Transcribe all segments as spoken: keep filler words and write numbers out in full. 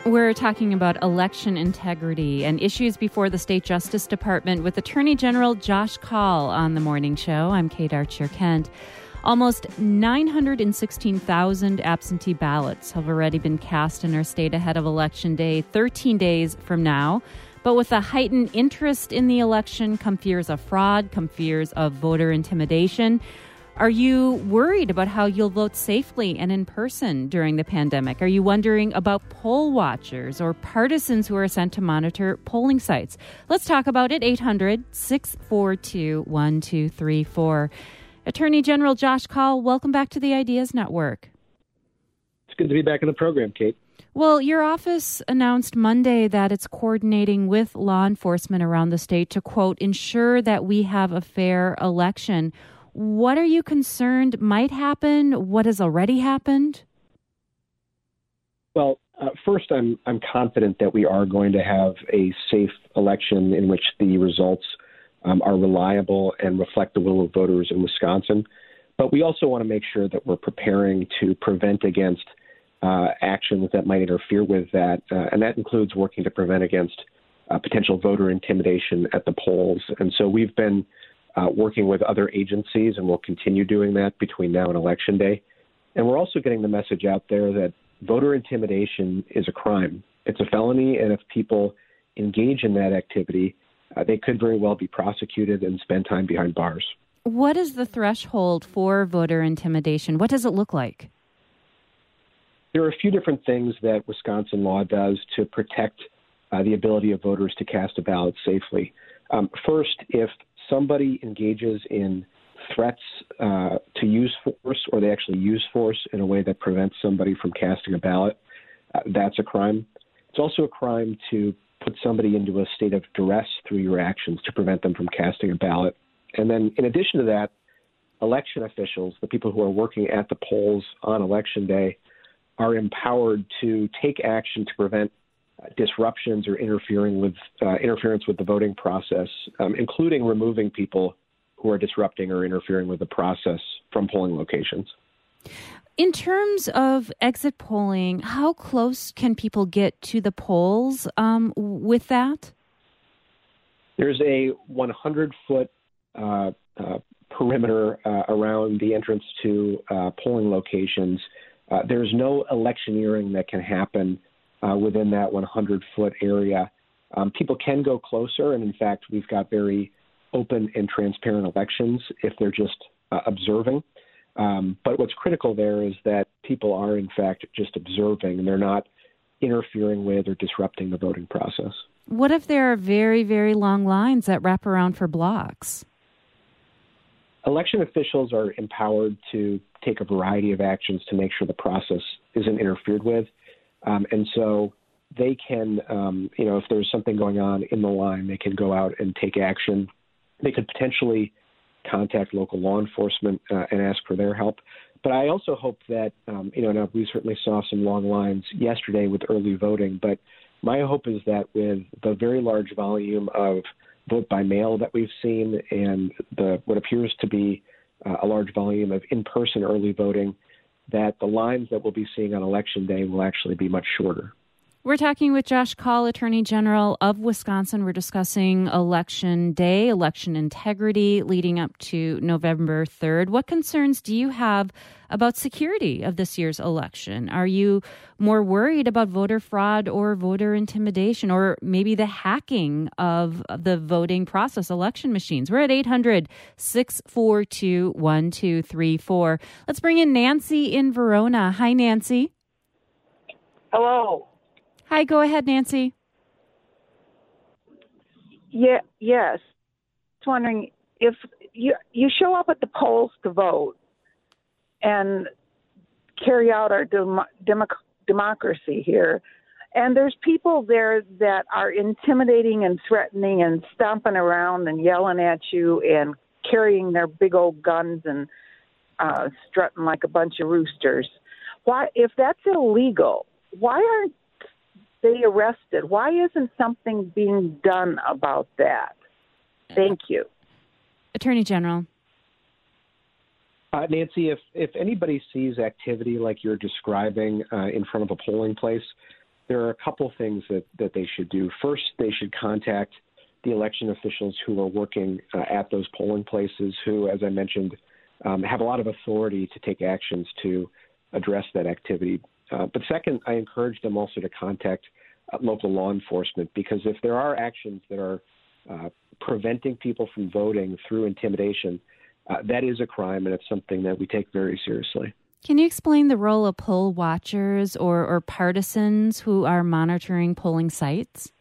We're talking about election integrity and issues before the State Justice Department with Attorney General Josh Kaul on the morning show. I'm Kate Archer-Kent. Almost nine hundred sixteen thousand absentee ballots have already been cast in our state ahead of Election Day, thirteen days from now. But with a heightened interest in the election come fears of fraud, come fears of voter intimidation. Are you worried about how you'll vote safely and in person during the pandemic? Are you wondering about poll watchers or partisans who are sent to monitor polling sites? Let's talk about it. eight hundred, six four two, one two three four. Attorney General Josh Kaul, welcome back to the Ideas Network. It's good to be back in the program, Kate. Well, your office announced Monday that it's coordinating with law enforcement around the state to, quote, ensure that we have a fair election. What are you concerned might happen? What has already happened? Well, uh, first, I'm I'm confident that we are going to have a safe election in which the results um, are reliable and reflect the will of voters in Wisconsin. But we also want to make sure that we're preparing to prevent against uh, actions that might interfere with that, uh, and that includes working to prevent against uh, potential voter intimidation at the polls. And so we've been Uh, working with other agencies, and we'll continue doing that between now and Election Day. And we're also getting the message out there that voter intimidation is a crime. It's a felony, and if people engage in that activity, uh, they could very well be prosecuted and spend time behind bars. What is the threshold for voter intimidation? What does it look like? There are a few different things that Wisconsin law does to protect uh, the ability of voters to cast a ballot safely. Um, first, if somebody engages in threats uh, to use force, or they actually use force in a way that prevents somebody from casting a ballot, uh, that's a crime. It's also a crime to put somebody into a state of duress through your actions to prevent them from casting a ballot. And then in addition to that, election officials, the people who are working at the polls on Election Day, are empowered to take action to prevent disruptions or interfering with uh, interference with the voting process, um, including removing people who are disrupting or interfering with the process from polling locations. In terms of exit polling, how close can people get to the polls um, with that? There's a one hundred-foot uh, uh, perimeter uh, around the entrance to uh, polling locations. Uh, there's no electioneering that can happen Uh, within that one hundred-foot area. Um, people can go closer, and in fact, we've got very open and transparent elections if they're just uh, observing. Um, but what's critical there is that people are, in fact, just observing, and they're not interfering with or disrupting the voting process. What if there are very, very long lines that wrap around for blocks? Election officials are empowered to take a variety of actions to make sure the process isn't interfered with. Um, and so they can, um, you know, if there's something going on in the line, they can go out and take action. They could potentially contact local law enforcement uh, and ask for their help. But I also hope that, um, you know, now we certainly saw some long lines yesterday with early voting, but my hope is that with the very large volume of vote by mail that we've seen and the what appears to be uh, a large volume of in-person early voting, that the lines that we'll be seeing on Election Day will actually be much shorter. We're talking with Josh Kaul, Attorney General of Wisconsin. We're discussing Election Day, election integrity leading up to November third. What concerns do you have about security of this year's election? Are you more worried about voter fraud or voter intimidation, or maybe the hacking of the voting process, election machines? We're at eight hundred, six four two, one two three four. Let's bring in Nancy in Verona. Hi, Nancy. Hello. Hi, go ahead, Nancy. Yeah, yes. Just wondering if you you show up at the polls to vote and carry out our dem- democ- democracy here, and there's people there that are intimidating and threatening and stomping around and yelling at you and carrying their big old guns and uh, strutting like a bunch of roosters. Why, if that's illegal, why aren't they arrested? Why isn't something being done about that? Thank you. Attorney General. Uh, Nancy, if, if anybody sees activity like you're describing uh, in front of a polling place, there are a couple things that, that they should do. First, they should contact the election officials who are working uh, at those polling places who, as I mentioned, um, have a lot of authority to take actions to address that activity. Uh, but second, I encourage them also to contact uh, local law enforcement, because if there are actions that are uh, preventing people from voting through intimidation, uh, that is a crime, and it's something that we take very seriously. Can you explain the role of poll watchers or, or partisans who are monitoring polling sites?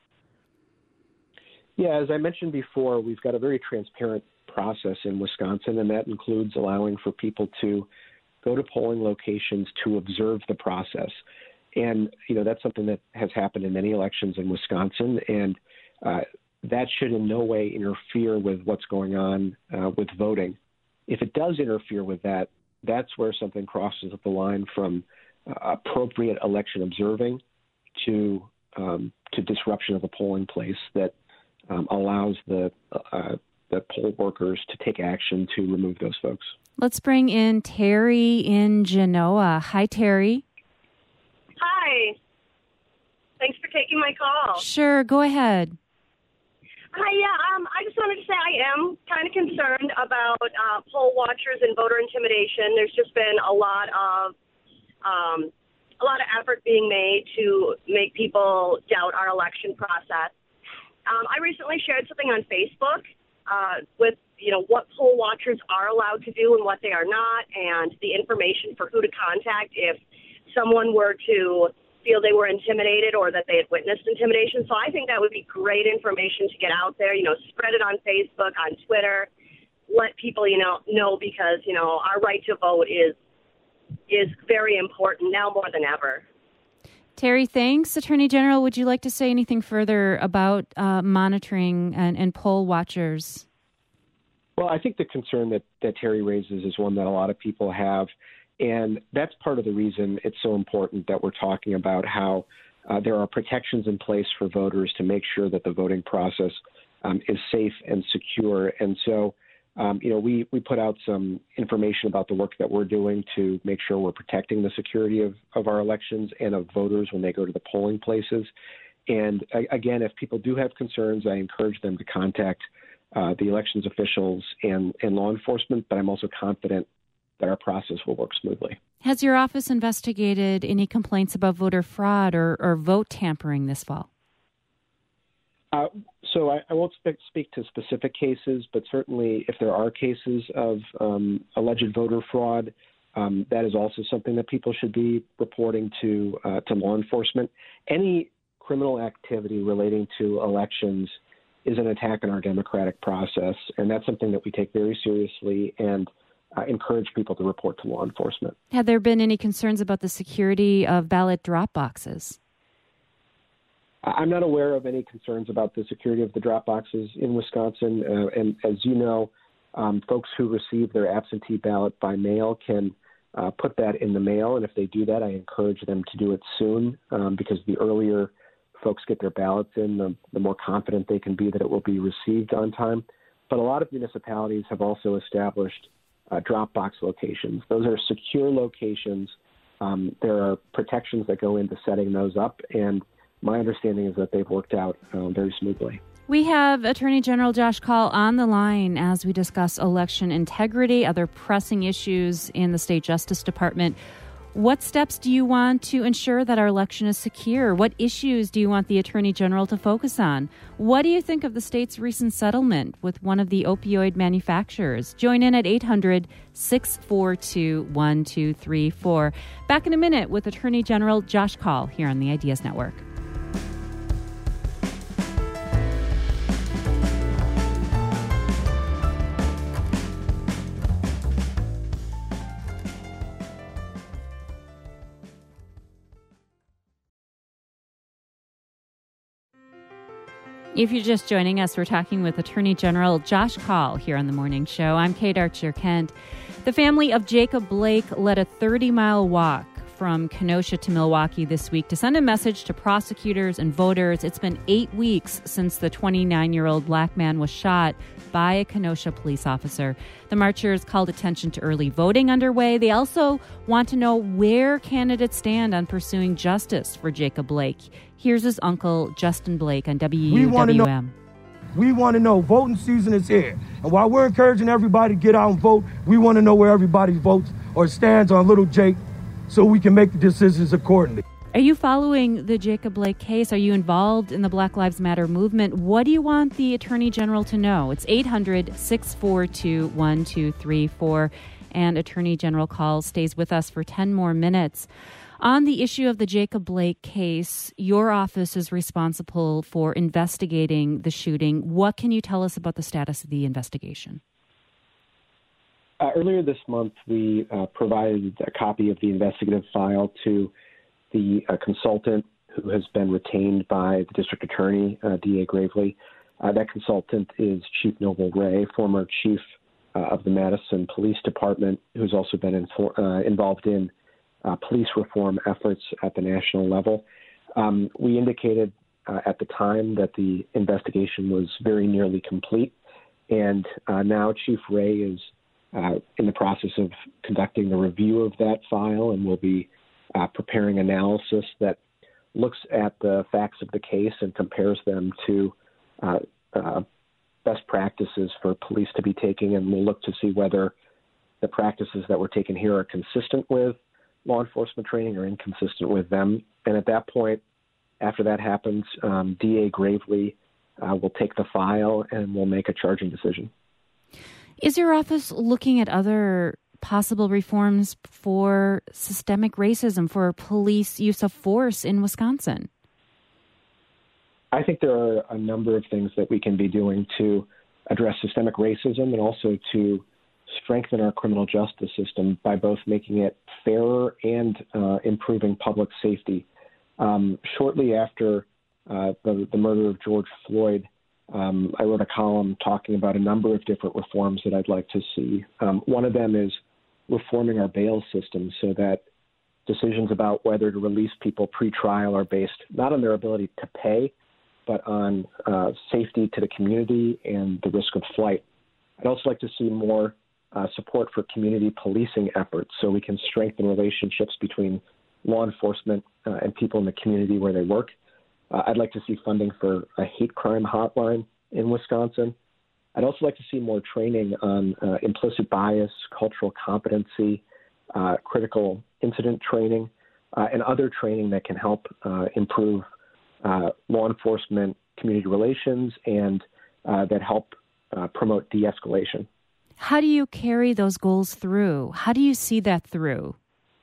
Yeah, as I mentioned before, we've got a very transparent process in Wisconsin, and that includes allowing for people to go to polling locations to observe the process. And, you know, that's something that has happened in many elections in Wisconsin, and uh, that should in no way interfere with what's going on uh, with voting. If it does interfere with that, that's where something crosses the line from uh, appropriate election observing to um, to disruption of a polling place that um, allows the uh, the poll workers to take action to remove those folks. Let's bring in Terry in Genoa. Hi, Terry. Hi. Thanks for taking my call. Sure, go ahead. Hi, yeah, um, I just wanted to say I am kind of concerned about uh, poll watchers and voter intimidation. There's just been a lot of um, a lot of effort being made to make people doubt our election process. Um, I recently shared something on Facebook uh, with, you know, what poll watchers are allowed to do and what they are not, and the information for who to contact if someone were to feel they were intimidated or that they had witnessed intimidation. So I think that would be great information to get out there, you know, spread it on Facebook, on Twitter, let people, you know, know, because, you know, our right to vote is is very important now more than ever. Terry, thanks. Attorney General, would you like to say anything further about uh, monitoring and, and poll watchers? Well, I think the concern that, that Terry raises is one that a lot of people have. And that's part of the reason it's so important that we're talking about how uh, there are protections in place for voters to make sure that the voting process um, is safe and secure. And so, um, you know, we, we put out some information about the work that we're doing to make sure we're protecting the security of, of our elections and of voters when they go to the polling places. And again, if people do have concerns, I encourage them to contact uh, the elections officials and, and law enforcement, but I'm also confident that our process will work smoothly. Has your office investigated any complaints about voter fraud or, or vote tampering this fall? Uh, so I, I won't spe- speak to specific cases, but certainly if there are cases of um, alleged voter fraud, um, that is also something that people should be reporting to uh, to law enforcement. Any criminal activity relating to elections is an attack on our democratic process, and that's something that we take very seriously and Uh, encourage people to report to law enforcement. Have there been any concerns about the security of ballot drop boxes? I'm not aware of any concerns about the security of the drop boxes in Wisconsin. Uh, and as you know, um, folks who receive their absentee ballot by mail can uh, put that in the mail. And if they do that, I encourage them to do it soon um, because the earlier folks get their ballots in, the, the more confident they can be that it will be received on time. But a lot of municipalities have also established Uh, drop box locations. Those are secure locations. Um, there are protections that go into setting those up, and my understanding is that they've worked out uh, very smoothly. We have Attorney General Josh Kaul on the line as we discuss election integrity, other pressing issues in the state Justice Department. What steps do you want to ensure that our election is secure? What issues do you want the Attorney General to focus on? What do you think of the state's recent settlement with one of the opioid manufacturers? Join in at eight hundred, six four two, one two three four. Back in a minute with Attorney General Josh Kaul here on the Ideas Network. If you're just joining us, we're talking with Attorney General Josh Kaul here on The Morning Show. I'm Kate Archer-Kent. The family of Jacob Blake led a thirty-mile walk from Kenosha to Milwaukee this week to send a message to prosecutors and voters. It's been eight weeks since the twenty-nine-year-old black man was shot by a Kenosha police officer. The marchers called attention to early voting underway. They also want to know where candidates stand on pursuing justice for Jacob Blake. Here's his uncle, Justin Blake, on W U W M. We want to know voting season is here. And while we're encouraging everybody to get out and vote, we want to know where everybody votes or stands on little Jake so we can make the decisions accordingly. Are you following the Jacob Blake case? Are you involved in the Black Lives Matter movement? What do you want the Attorney General to know? It's eight hundred, six four two, one two three four. And Attorney General Call stays with us for ten more minutes. On the issue of the Jacob Blake case, your office is responsible for investigating the shooting. What can you tell us about the status of the investigation? Uh, earlier this month, we uh, provided a copy of the investigative file to the uh, consultant who has been retained by the district attorney, uh, D A Gravely. Uh, that consultant is Chief Noble Ray, former chief uh, of the Madison Police Department, who's also been infor- uh, involved in uh, police reform efforts at the national level. Um, we indicated uh, at the time that the investigation was very nearly complete, and uh, now Chief Ray is uh, in the process of conducting the review of that file, and will be uh, preparing analysis that looks at the facts of the case and compares them to uh, uh, best practices for police to be taking, and we'll look to see whether the practices that were taken here are consistent with law enforcement training or inconsistent with them. And at that point, after that happens, um, D A Gravely uh, will take the file and will make a charging decision. Is your office looking at other possible reforms for systemic racism, for police use of force in Wisconsin? I think there are a number of things that we can be doing to address systemic racism and also to strengthen our criminal justice system by both making it fairer and uh, improving public safety. Um, shortly after uh, the, the murder of George Floyd, um, I wrote a column talking about a number of different reforms that I'd like to see. Um, one of them is reforming our bail system so that decisions about whether to release people pre-trial are based not on their ability to pay, but on uh, safety to the community and the risk of flight. I'd also like to see more uh, support for community policing efforts so we can strengthen relationships between law enforcement uh, and people in the community where they work. Uh, I'd like to see funding for a hate crime hotline in Wisconsin. I'd also like to see more training on uh, implicit bias, cultural competency, uh, critical incident training, uh, and other training that can help uh, improve uh, law enforcement community relations and uh, that help uh, promote de-escalation. How do you carry those goals through? How do you see that through?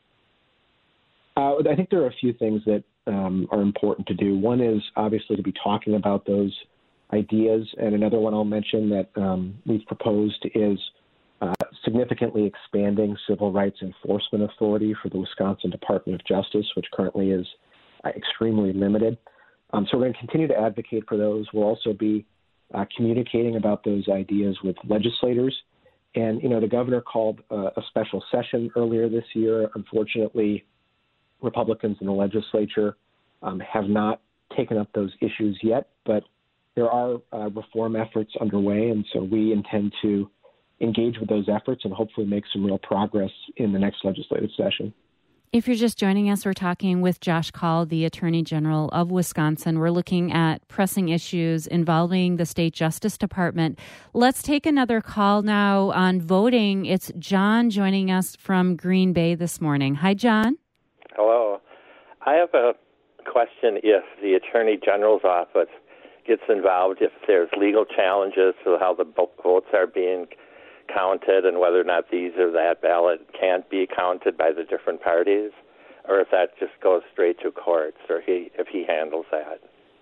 Uh, I think there are a few things that um, are important to do. One is obviously to be talking about those ideas, and another one I'll mention that um, we've proposed is uh, significantly expanding civil rights enforcement authority for the Wisconsin Department of Justice, which currently is uh, extremely limited. Um, so we're going to continue to advocate for those. We'll also be uh, communicating about those ideas with legislators. And, you know, the governor called uh, a special session earlier this year. Unfortunately, Republicans in the legislature um, have not taken up those issues yet, but there are uh, reform efforts underway, and so we intend to engage with those efforts and hopefully make some real progress in the next legislative session. If you're just joining us, we're talking with Josh Kaul, the Attorney General of Wisconsin. We're looking at pressing issues involving the state justice department. Let's take another call now on voting. It's John joining us from Green Bay this morning. Hi, John. Hello. I have a question if the Attorney General's office gets involved, if there's legal challenges to how the votes are being counted and whether or not these or that ballot can't be counted by the different parties, or if that just goes straight to courts, or he if he handles that.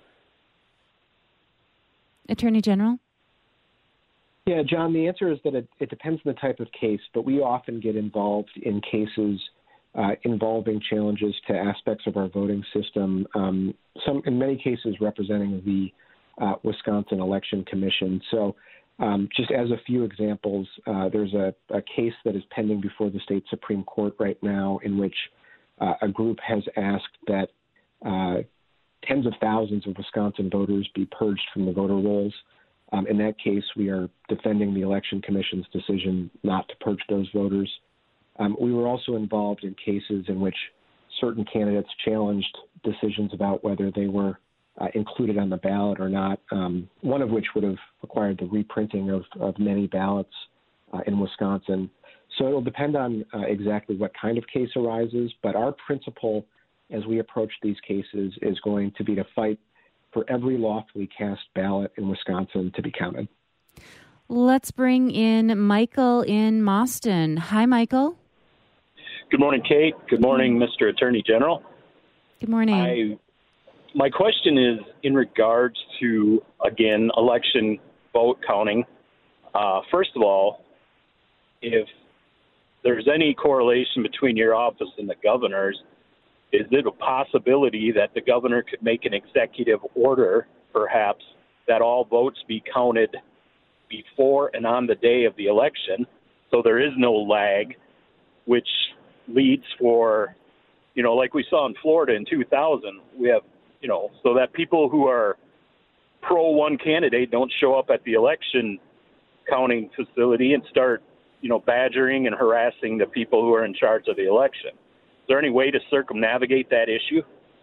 Attorney General? Yeah, John, the answer is that it, it depends on the type of case, but we often get involved in cases uh, involving challenges to aspects of our voting system, um, some in many cases representing the uh, Wisconsin Election Commission. So Um, just as a few examples, uh, there's a, a case that is pending before the state Supreme Court right now in which uh, a group has asked that uh, tens of thousands of Wisconsin voters be purged from the voter rolls. Um, in that case, we are defending the Election Commission's decision not to purge those voters. Um, we were also involved in cases in which certain candidates challenged decisions about whether they were uh, included on the ballot or not, um, one of which would have required the reprinting of, of many ballots uh, in Wisconsin. So it'll depend on uh, exactly what kind of case arises, but our principle as we approach these cases is going to be to fight for every lawfully cast ballot in Wisconsin to be counted. Let's bring in Michael in Mauston. Hi, Michael. Good morning, Kate. Good morning, Mister Attorney General. Good morning. I, my question is in regards to, again, election vote counting. Uh, first of all, if there's any correlation between your office and the governor's, is it a possibility that the governor could make an executive order, perhaps, that all votes be counted before and on the day of the election, so there is no lag, which leads for, you know, like we saw in Florida in two thousand, we have, you know, so that people who are pro one candidate don't show up at the election counting facility and start, you know, badgering and harassing the people who are in charge of the election. Is there any way to circumnavigate that issue?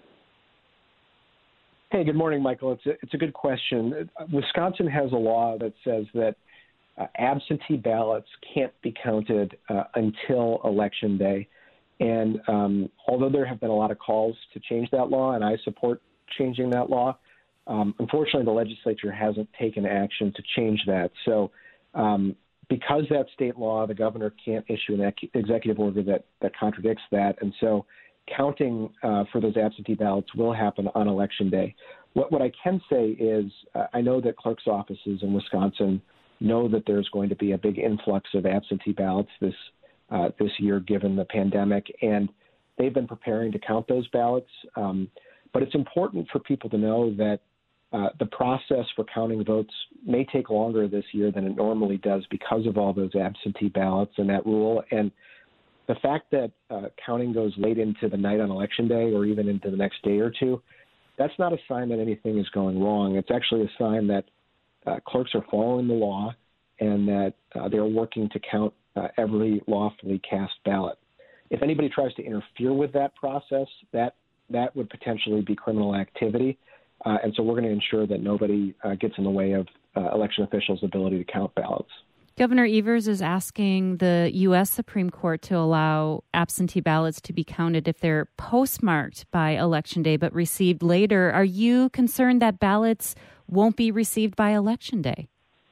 Hey, good morning, Michael. It's a, it's a good question. Wisconsin has a law that says that uh, absentee ballots can't be counted uh, until Election Day. And um, although there have been a lot of calls to change that law, and I support changing that law, um, unfortunately the legislature hasn't taken action to change that. So um, because that's state law, the governor can't issue an executive order that, that contradicts that. And so counting uh, for those absentee ballots will happen on Election Day. What, what I can say is uh, I know that clerk's offices in Wisconsin know that there's going to be a big influx of absentee ballots this uh, this year given the pandemic, and they've been preparing to count those ballots. Um, but it's important for people to know that uh, the process for counting votes may take longer this year than it normally does because of all those absentee ballots and that rule. And the fact that uh, counting goes late into the night on Election Day or even into the next day or two, that's not a sign that anything is going wrong. It's actually a sign that uh, clerks are following the law and that uh, they're working to count uh, every lawfully cast ballot. If anybody tries to interfere with that process, that that would potentially be criminal activity. Uh, and so we're going to ensure that nobody uh, gets in the way of uh, election officials' ability to count ballots. Governor Evers is asking the U S Supreme Court to allow absentee ballots to be counted if they're postmarked by Election Day but received later. Are you concerned that ballots won't be received by Election Day?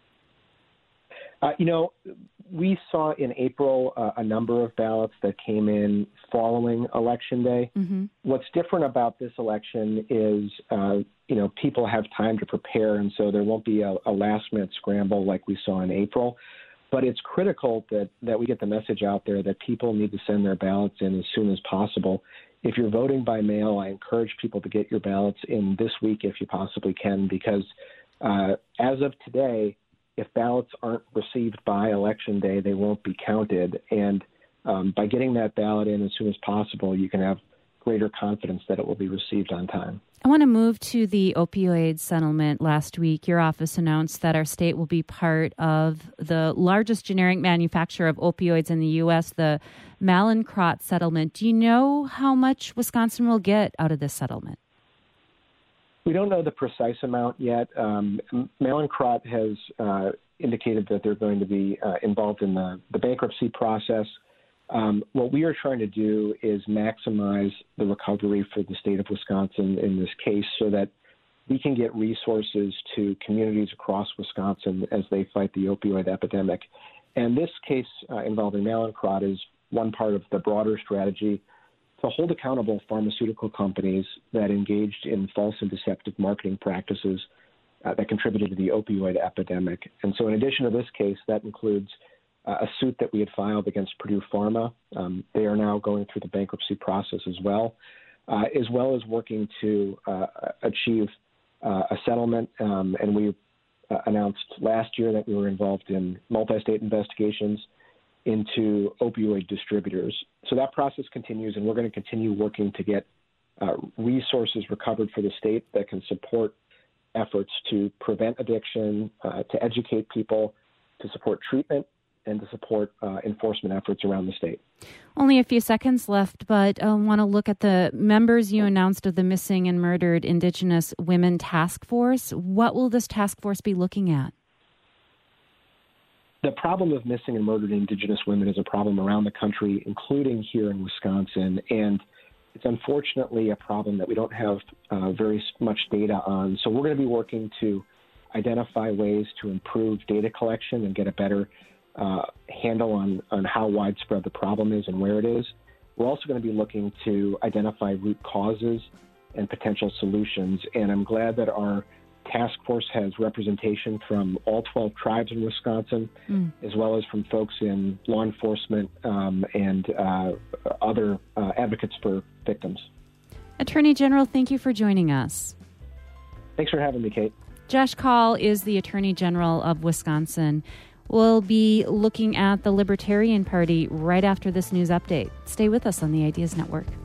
Uh, you know, we saw in April uh, a number of ballots that came in following Election Day. Mm-hmm. What's different about this election is, uh, you know, people have time to prepare, and so there won't be a, a last-minute scramble like we saw in April. But it's critical that, that we get the message out there that people need to send their ballots in as soon as possible. If you're voting by mail, I encourage people to get your ballots in this week if you possibly can, because uh, as of today, if ballots aren't received by Election Day, they won't be counted. And um, by getting that ballot in as soon as possible, you can have greater confidence that it will be received on time. I want to move to the opioid settlement. Last week, your office announced that our state will be part of the largest generic manufacturer of opioids in the U S, the Mallinckrodt settlement. Do you know how much Wisconsin will get out of this settlement? We don't know the precise amount yet. Um, Mallinckrodt has uh, indicated that they're going to be uh, involved in the, the bankruptcy process. Um, what we are trying to do is maximize the recovery for the state of Wisconsin in this case so that we can get resources to communities across Wisconsin as they fight the opioid epidemic. And this case uh, involving Mallinckrodt is one part of the broader strategy to hold accountable pharmaceutical companies that engaged in false and deceptive marketing practices uh, that contributed to the opioid epidemic. And so in addition to this case, that includes uh, a suit that we had filed against Purdue Pharma. Um, they are now going through the bankruptcy process as well, uh, as well as working to uh, achieve uh, a settlement. Um, and we uh, announced last year that we were involved in multi-state investigations into opioid distributors. So that process continues, and we're going to continue working to get uh, resources recovered for the state that can support efforts to prevent addiction, uh, to educate people, to support treatment, and to support uh, enforcement efforts around the state. Only a few seconds left, but I want to look at the members you announced of the Missing and Murdered Indigenous Women Task Force. What will this task force be looking at? The problem of missing and murdered Indigenous women is a problem around the country, including here in Wisconsin, and it's unfortunately a problem that we don't have uh, very much data on. So we're going to be working to identify ways to improve data collection and get a better uh, handle on, on how widespread the problem is and where it is. We're also going to be looking to identify root causes and potential solutions, and I'm glad that our task force has representation from all twelve tribes in Wisconsin, mm. as well as from folks in law enforcement um, and uh, other uh, advocates for victims. Attorney General, thank you for joining us. Thanks for having me, Kate. Josh Kaul is the Attorney General of Wisconsin. We'll be looking at the Libertarian Party right after this news update. Stay with us on the Ideas Network.